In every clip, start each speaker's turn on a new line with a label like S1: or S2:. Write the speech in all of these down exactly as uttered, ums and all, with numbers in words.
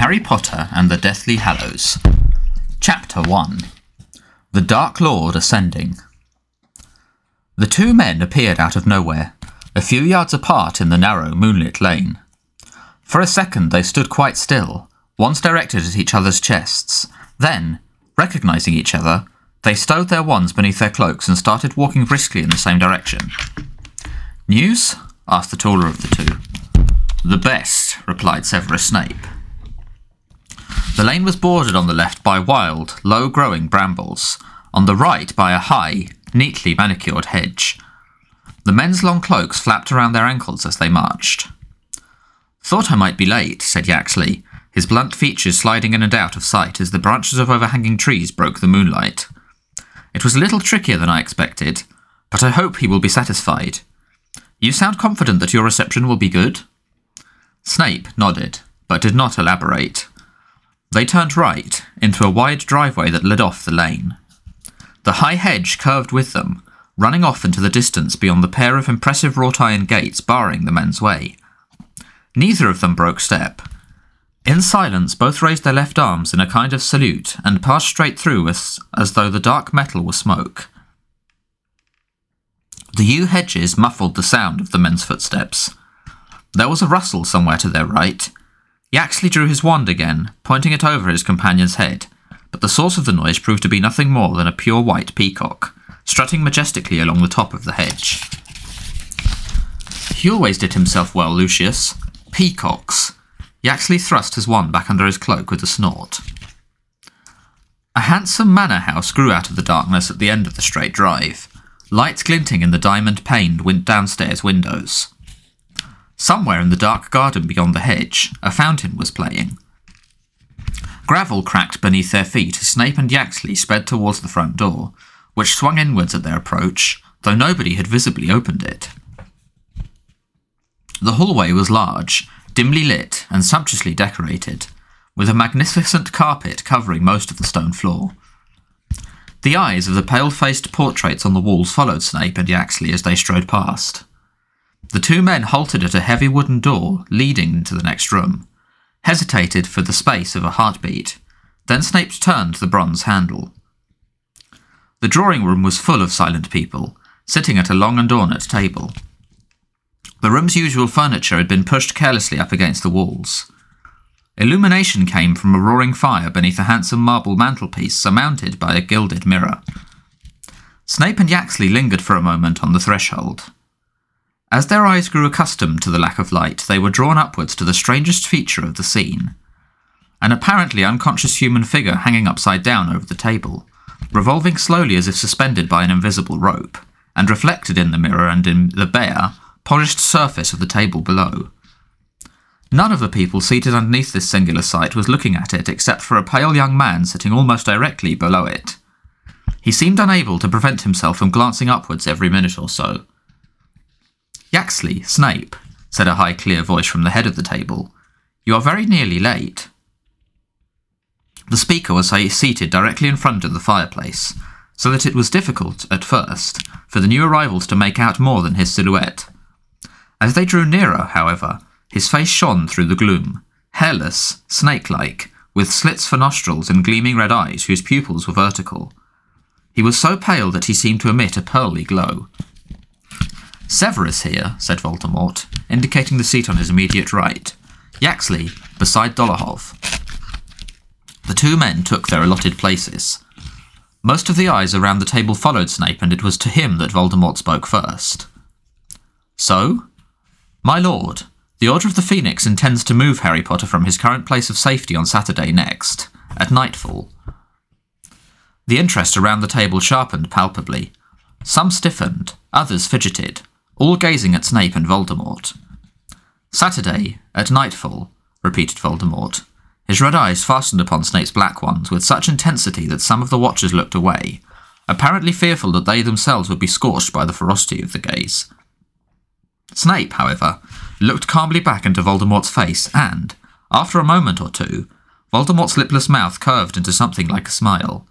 S1: Harry Potter and the Deathly Hallows. Chapter one. The Dark Lord Ascending. The two men appeared out of nowhere, a few yards apart in the narrow, moonlit lane. For a second they stood quite still, wands directed at each other's chests. Then, recognising each other, they stowed their wands beneath their cloaks and started walking briskly in the same direction. "News?" asked the taller of the two. "The best," replied Severus Snape. The lane was bordered on the left by wild, low-growing brambles, on the right by a high, neatly manicured hedge. The men's long cloaks flapped around their ankles as they marched. "Thought I might be late," said Yaxley, his blunt features sliding in and out of sight as the branches of overhanging trees broke the moonlight. "It was a little trickier than I expected, but I hope he will be satisfied. You sound confident that your reception will be good?" Snape nodded, but did not elaborate. They turned right, into a wide driveway that led off the lane. The high hedge curved with them, running off into the distance beyond the pair of impressive wrought-iron gates barring the men's way. Neither of them broke step. In silence, both raised their left arms in a kind of salute and passed straight through as, as though the dark metal were smoke. The yew hedges muffled the sound of the men's footsteps. There was a rustle somewhere to their right. Yaxley drew his wand again, pointing it over his companion's head, but the source of the noise proved to be nothing more than a pure white peacock, strutting majestically along the top of the hedge. "He always did himself well, Lucius. Peacocks." Yaxley thrust his wand back under his cloak with a snort. A handsome manor house grew out of the darkness at the end of the straight drive, lights glinting in the diamond-paned downstairs windows. Somewhere in the dark garden beyond the hedge, a fountain was playing. Gravel cracked beneath their feet as Snape and Yaxley sped towards the front door, which swung inwards at their approach, though nobody had visibly opened it. The hallway was large, dimly lit and sumptuously decorated, with a magnificent carpet covering most of the stone floor. The eyes of the pale-faced portraits on the walls followed Snape and Yaxley as they strode past. The two men halted at a heavy wooden door leading into the next room, hesitated for the space of a heartbeat, then Snape turned the bronze handle. The drawing room was full of silent people, sitting at a long and ornate table. The room's usual furniture had been pushed carelessly up against the walls. Illumination came from a roaring fire beneath a handsome marble mantelpiece surmounted by a gilded mirror. Snape and Yaxley lingered for a moment on the threshold. As their eyes grew accustomed to the lack of light, they were drawn upwards to the strangest feature of the scene. An apparently unconscious human figure hanging upside down over the table, revolving slowly as if suspended by an invisible rope, and reflected in the mirror and in the bare, polished surface of the table below. None of the people seated underneath this singular sight was looking at it except for a pale young man sitting almost directly below it. He seemed unable to prevent himself from glancing upwards every minute or so. "Yaxley, Snape," said a high clear voice from the head of the table. "You are very nearly late." The speaker was seated directly in front of the fireplace, so that it was difficult, at first, for the new arrivals to make out more than his silhouette. As they drew nearer, however, his face shone through the gloom, hairless, snake-like, with slits for nostrils and gleaming red eyes whose pupils were vertical. He was so pale that he seemed to emit a pearly glow. "Severus here," said Voldemort, indicating the seat on his immediate right. "Yaxley, beside Dolohov." The two men took their allotted places. Most of the eyes around the table followed Snape, and it was to him that Voldemort spoke first. "So? My lord, the Order of the Phoenix intends to move Harry Potter from his current place of safety on Saturday next, at nightfall." The interest around the table sharpened palpably. Some stiffened, others fidgeted, all gazing at Snape and Voldemort. "Saturday, at nightfall," repeated Voldemort, his red eyes fastened upon Snape's black ones with such intensity that some of the watchers looked away, apparently fearful that they themselves would be scorched by the ferocity of the gaze. Snape, however, looked calmly back into Voldemort's face and, after a moment or two, Voldemort's lipless mouth curved into something like a smile.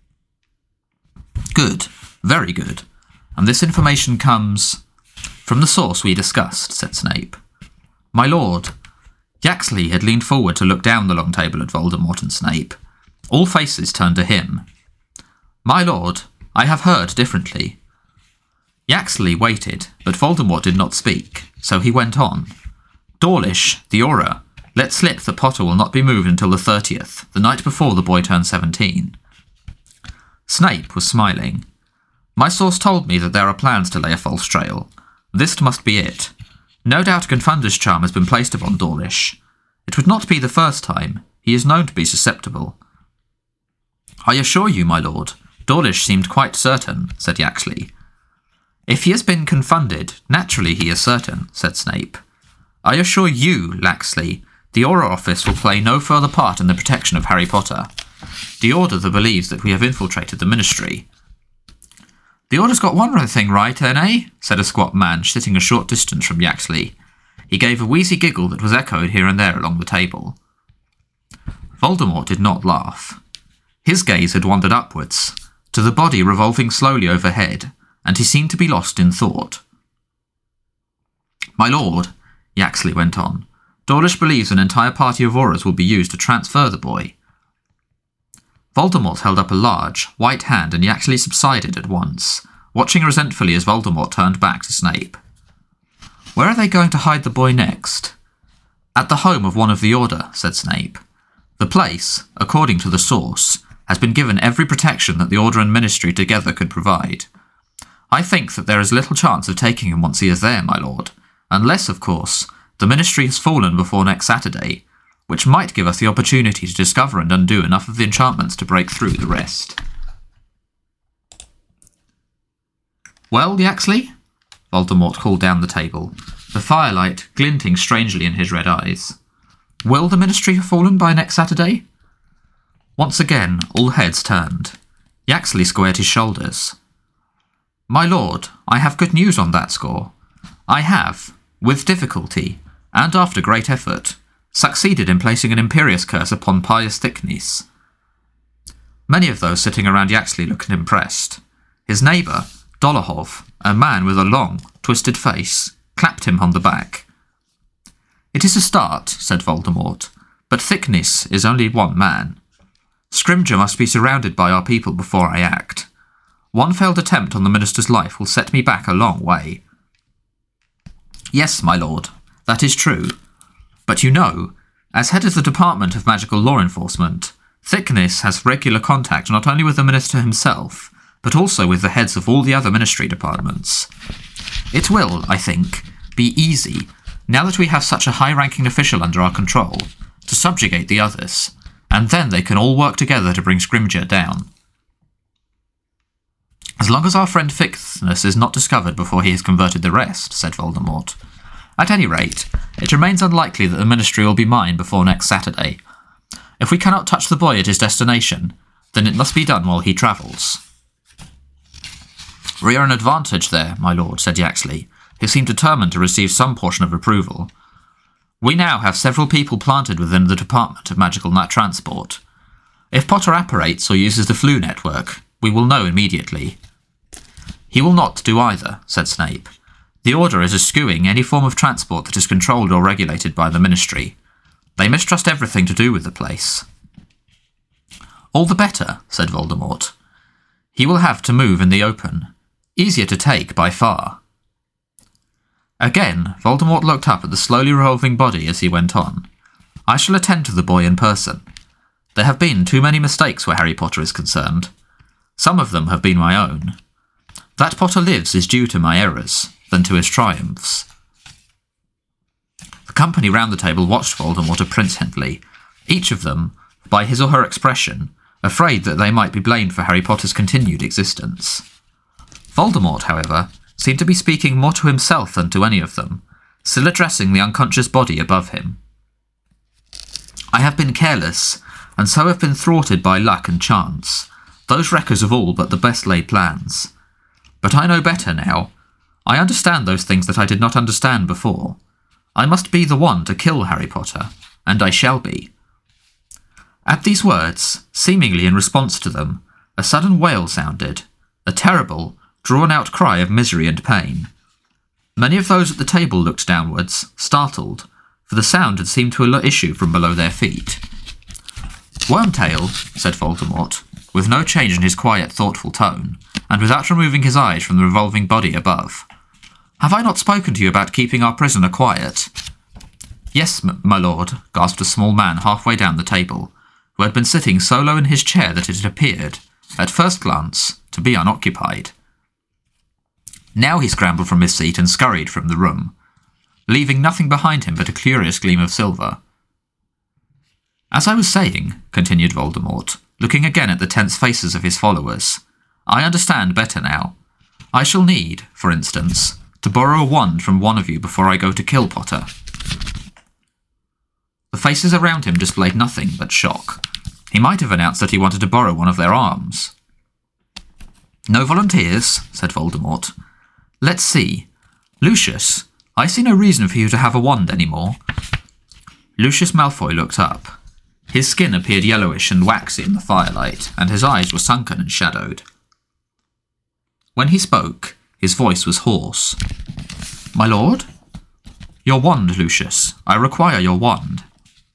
S1: "Good, very good, and this information comes from the source we discussed," said Snape. "My lord, Yaxley had leaned forward to look down the long table at Voldemort and Snape. All faces turned to him. "My lord, I have heard differently." Yaxley waited, but Voldemort did not speak, so he went on. "Dawlish, the Auror, let slip that Potter will not be moved until the thirtieth, the night before the boy turns seventeen. Snape was smiling. "My source told me that there are plans to lay a false trail. This must be it. No doubt a Confundus charm has been placed upon Dawlish. It would not be the first time. He is known to be susceptible." "I assure you, my lord, Dawlish seemed quite certain," said Yaxley. "If he has been confunded, naturally he is certain," said Snape. "I assure you, Yaxley, the Auror Office will play no further part in the protection of Harry Potter. The Order that believes that we have infiltrated the Ministry." "The Order's got one thing right, then, eh?" said a squat man sitting a short distance from Yaxley. He gave a wheezy giggle that was echoed here and there along the table. Voldemort did not laugh. His gaze had wandered upwards, to the body revolving slowly overhead, and he seemed to be lost in thought. "My lord," Yaxley went on, "Dawlish believes an entire party of Aurors will be used to transfer the boy." Voldemort held up a large, white hand and Yaxley subsided at once, watching resentfully as Voldemort turned back to Snape. "Where are they going to hide the boy next?" "At the home of one of the Order," said Snape. "The place, according to the source, has been given every protection that the Order and Ministry together could provide. I think that there is little chance of taking him once he is there, my lord, unless, of course, the Ministry has fallen before next Saturday, which might give us the opportunity to discover and undo enough of the enchantments to break through the rest." "Well, Yaxley?" Voldemort called down the table, the firelight glinting strangely in his red eyes. "Will the Ministry have fallen by next Saturday?" Once again, all heads turned. Yaxley squared his shoulders. "My lord, I have good news on that score. I have, with difficulty, and after great effort, succeeded in placing an Imperius curse upon Pius Thicknesse." Many of those sitting around Yaxley looked impressed. His neighbour, Dolohov, a man with a long, twisted face, clapped him on the back. "It is a start," said Voldemort, "but Thicknesse is only one man. Scrimgeour must be surrounded by our people before I act. One failed attempt on the Minister's life will set me back a long way." "Yes, my lord, that is true. But you know, as head of the Department of Magical Law Enforcement, Thicknesse has regular contact not only with the Minister himself, but also with the heads of all the other Ministry departments. It will, I think, be easy, now that we have such a high-ranking official under our control, to subjugate the others, and then they can all work together to bring Scrimgeour down. As long as our friend Thicknesse is not discovered before he has converted the rest," said Voldemort. "At any rate, it remains unlikely that the Ministry will be mine before next Saturday. If we cannot touch the boy at his destination, then it must be done while he travels." "We are an advantage there, my lord," said Yaxley, who seemed determined to receive some portion of approval. "We now have several people planted within the Department of Magical Transport. If Potter apparates or uses the Floo network, we will know immediately." "He will not do either," said Snape. "The Order is eschewing any form of transport that is controlled or regulated by the Ministry. They mistrust everything to do with the place." "All the better," said Voldemort. "He will have to move in the open. Easier to take by far." Again, Voldemort looked up at the slowly revolving body as he went on. "I shall attend to the boy in person. There have been too many mistakes where Harry Potter is concerned. Some of them have been my own. That Potter lives is due to my errors, than to his triumphs." The company round the table watched Voldemort apprehensively, each of them, by his or her expression, afraid that they might be blamed for Harry Potter's continued existence. Voldemort, however, seemed to be speaking more to himself than to any of them, still addressing the unconscious body above him. "I have been careless, and so have been thwarted by luck and chance, those wreckers of all but the best laid plans. But I know better now. I understand those things that I did not understand before. I must be the one to kill Harry Potter, and I shall be." At these words, seemingly in response to them, a sudden wail sounded, a terrible, drawn-out cry of misery and pain. Many of those at the table looked downwards, startled, for the sound had seemed to issue from below their feet. "Wormtail," said Voldemort, with no change in his quiet, thoughtful tone, and without removing his eyes from the revolving body above. "Have I not spoken to you about keeping our prisoner quiet?" "Yes, m- my lord," gasped a small man halfway down the table, who had been sitting so low in his chair that it had appeared, at first glance, to be unoccupied. Now he scrambled from his seat and scurried from the room, leaving nothing behind him but a curious gleam of silver. "As I was saying," continued Voldemort, looking again at the tense faces of his followers, "I understand better now. I shall need, for instance, to borrow a wand from one of you before I go to kill Potter." The faces around him displayed nothing but shock. He might have announced that he wanted to borrow one of their arms. "No volunteers?" said Voldemort. "Let's see. Lucius, I see no reason for you to have a wand anymore." Lucius Malfoy looked up. His skin appeared yellowish and waxy in the firelight, and his eyes were sunken and shadowed. When he spoke, his voice was hoarse. "My lord?" "Your wand, Lucius. I require your wand."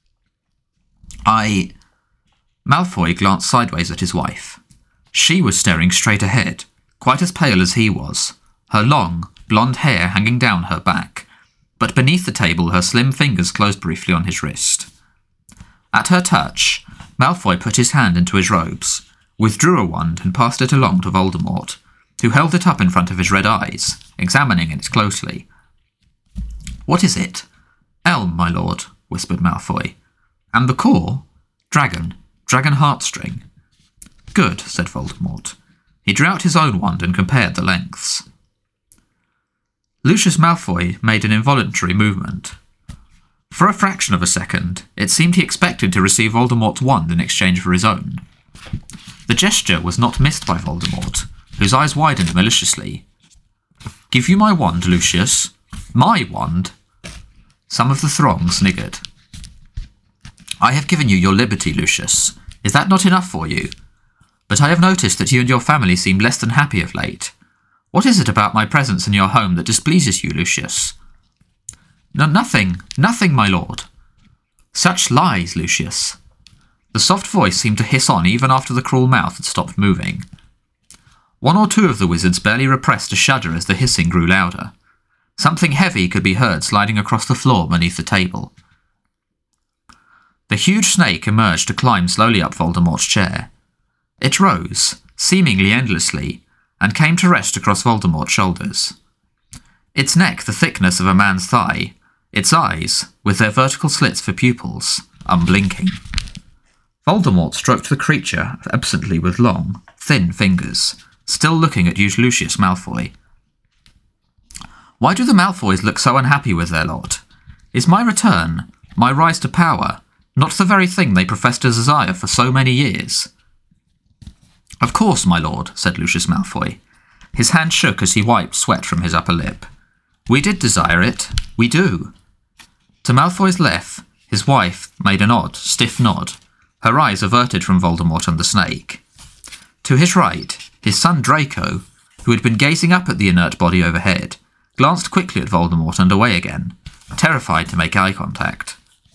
S1: I... Malfoy glanced sideways at his wife. She was staring straight ahead, quite as pale as he was, her long, blonde hair hanging down her back, but beneath the table her slim fingers closed briefly on his wrist. At her touch, Malfoy put his hand into his robes, withdrew a wand and passed it along to Voldemort, who held it up in front of his red eyes, examining it closely. "What is it?" "Elm, my lord," whispered Malfoy. "And the core?" "Dragon. Dragon heartstring." "Good," said Voldemort. He drew out his own wand and compared the lengths. Lucius Malfoy made an involuntary movement. For a fraction of a second, it seemed he expected to receive Voldemort's wand in exchange for his own. The gesture was not missed by Voldemort, whose eyes widened maliciously. "Give you my wand, Lucius? My wand?" Some of the throng sniggered. "I have given you your liberty, Lucius. Is that not enough for you? But I have noticed that you and your family seem less than happy of late. What is it about my presence in your home that displeases you, Lucius?" "No, nothing, nothing, my lord." "Such lies, Lucius." The soft voice seemed to hiss on even after the cruel mouth had stopped moving. One or two of the wizards barely repressed a shudder as the hissing grew louder. Something heavy could be heard sliding across the floor beneath the table. The huge snake emerged to climb slowly up Voldemort's chair. It rose, seemingly endlessly, and came to rest across Voldemort's shoulders. Its neck the thickness of a man's thigh, its eyes, with their vertical slits for pupils, unblinking. Voldemort stroked the creature absently with long, thin fingers, still looking at Lucius Malfoy. "Why do the Malfoys look so unhappy with their lot? Is my return, my rise to power, not the very thing they professed to desire for so many years?" "Of course, my lord," said Lucius Malfoy. His hand shook as he wiped sweat from his upper lip. "We did desire it. We do." To Malfoy's left, his wife made an odd, stiff nod, her eyes averted from Voldemort and the snake. To his right, his son Draco, who had been gazing up at the inert body overhead, glanced quickly at Voldemort and away again, terrified to make eye contact.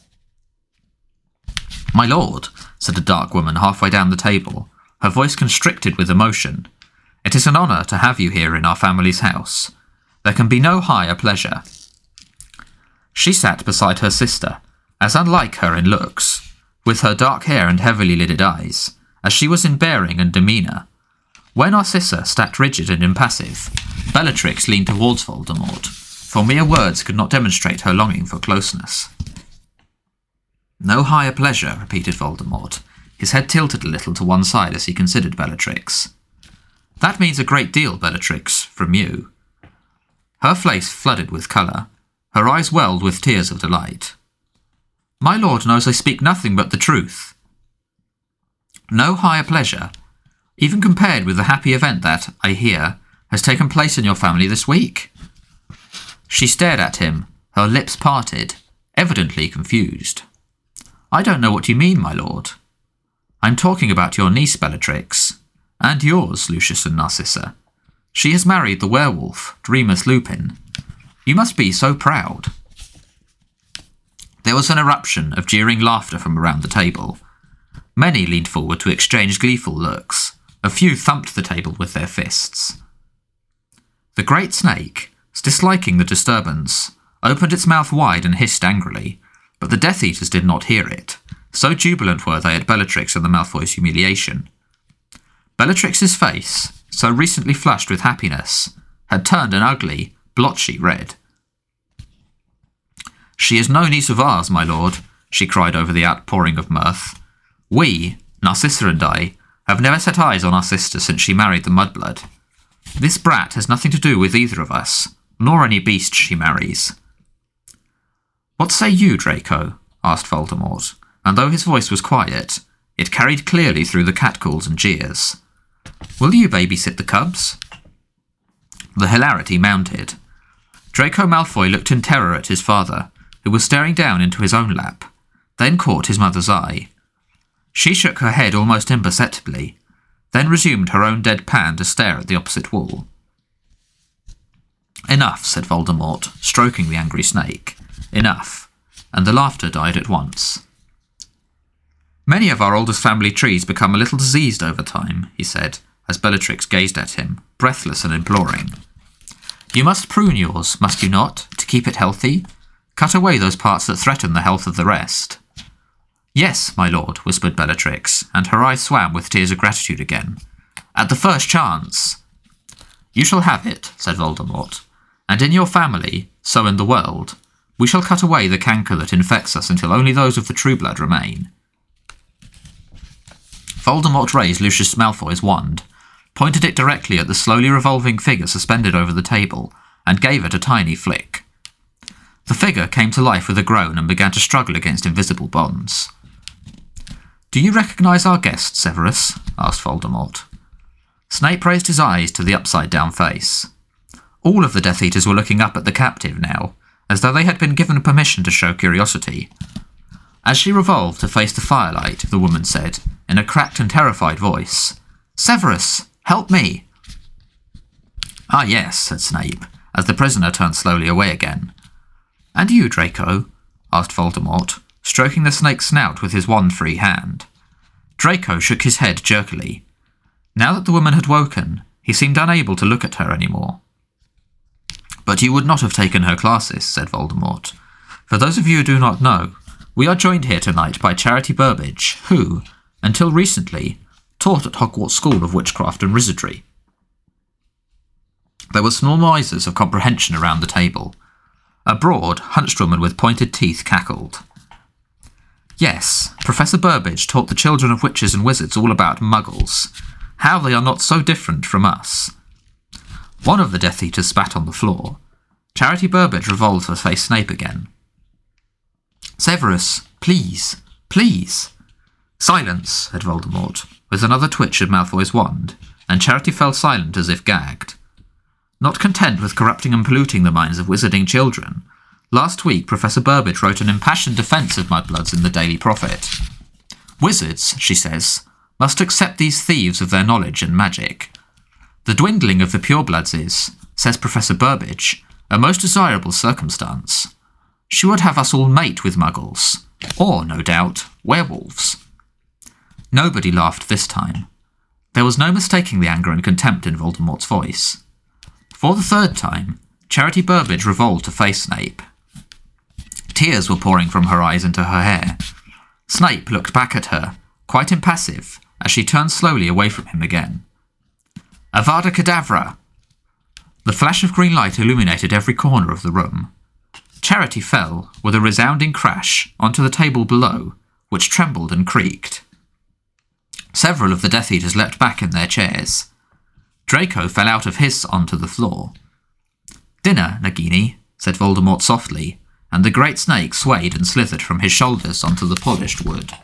S1: "My lord," said a dark woman halfway down the table, her voice constricted with emotion, "it is an honour to have you here in our family's house. There can be no higher pleasure." She sat beside her sister, as unlike her in looks, with her dark hair and heavily lidded eyes, as she was in bearing and demeanour. Where Narcissa sat rigid and impassive, Bellatrix leaned towards Voldemort, for mere words could not demonstrate her longing for closeness. "No higher pleasure," repeated Voldemort, his head tilted a little to one side as he considered Bellatrix. "That means a great deal, Bellatrix, from you." Her face flooded with colour, her eyes welled with tears of delight. "My lord knows I speak nothing but the truth." "No higher pleasure, even compared with the happy event that, I hear, has taken place in your family this week." She stared at him, her lips parted, evidently confused. "I don't know what you mean, my lord." "I'm talking about your niece, Bellatrix. And yours, Lucius and Narcissa. She has married the werewolf, Remus Lupin. You must be so proud." There was an eruption of jeering laughter from around the table. Many leaned forward to exchange gleeful looks. A few thumped the table with their fists. The great snake, disliking the disturbance, opened its mouth wide and hissed angrily, but the Death Eaters did not hear it. So jubilant were they at Bellatrix and the Malfoys' humiliation. Bellatrix's face, so recently flushed with happiness, had turned an ugly, blotchy red. "She is no niece of ours, my lord," she cried over the outpouring of mirth. "We, Narcissa and I, have never set eyes on our sister since she married the Mudblood. This brat has nothing to do with either of us, nor any beast she marries." "What say you, Draco?" asked Voldemort, and though his voice was quiet, it carried clearly through the catcalls and jeers. "Will you babysit the cubs?" The hilarity mounted. Draco Malfoy looked in terror at his father, who was staring down into his own lap, then caught his mother's eye. She shook her head almost imperceptibly, then resumed her own deadpan to stare at the opposite wall. "Enough," said Voldemort, stroking the angry snake. "Enough," and the laughter died at once. "Many of our oldest family trees become a little diseased over time," he said, as Bellatrix gazed at him, breathless and imploring. "You must prune yours, must you not, to keep it healthy? Cut away those parts that threaten the health of the rest." "Yes, my lord," whispered Bellatrix, and her eyes swam with tears of gratitude again. "At the first chance." "You shall have it," said Voldemort, "and in your family, so in the world, we shall cut away the canker that infects us until only those of the true blood remain." Voldemort raised Lucius Malfoy's wand, pointed it directly at the slowly revolving figure suspended over the table, and gave it a tiny flick. The figure came to life with a groan and began to struggle against invisible bonds. "Do you recognise our guest, Severus?" asked Voldemort. Snape raised his eyes to the upside-down face. All of the Death Eaters were looking up at the captive now, as though they had been given permission to show curiosity. As she revolved to face the firelight, the woman said, in a cracked and terrified voice, "Severus, help me!" "Ah, yes," said Snape, as the prisoner turned slowly away again. "And you, Draco?" asked Voldemort, stroking the snake's snout with his wand-free hand. Draco shook his head jerkily. Now that the woman had woken, he seemed unable to look at her any more. "But you would not have taken her classes," said Voldemort. "For those of you who do not know, we are joined here tonight by Charity Burbage, who, until recently, taught at Hogwarts School of Witchcraft and Wizardry." There were small noises of comprehension around the table. A broad, hunched woman with pointed teeth cackled. "Yes, Professor Burbage taught the children of witches and wizards all about muggles, how they are not so different from us." One of the Death Eaters spat on the floor. Charity Burbage revolved to face Snape again. "Severus, please, please." "Silence," said Voldemort, with another twitch of Malfoy's wand, and Charity fell silent as if gagged. Not content with corrupting and polluting the minds of wizarding children, last week Professor Burbage wrote an impassioned defence of Mudbloods in the Daily Prophet. "Wizards," she says, "must accept these thieves of their knowledge and magic. The dwindling of the purebloods is, says Professor Burbage, a most desirable circumstance. She would have us all mate with muggles, or, no doubt, werewolves." Nobody laughed this time. There was no mistaking the anger and contempt in Voldemort's voice. For the third time, Charity Burbage revolved to face Snape. Tears were pouring from her eyes into her hair. Snape looked back at her, quite impassive, as she turned slowly away from him again. "Avada Kedavra!" The flash of green light illuminated every corner of the room. Charity fell, with a resounding crash, onto the table below, which trembled and creaked. Several of the Death Eaters leapt back in their chairs. Draco fell out of his onto the floor. "Dinner, Nagini," said Voldemort softly, and the great snake swayed and slithered from his shoulders onto the polished wood.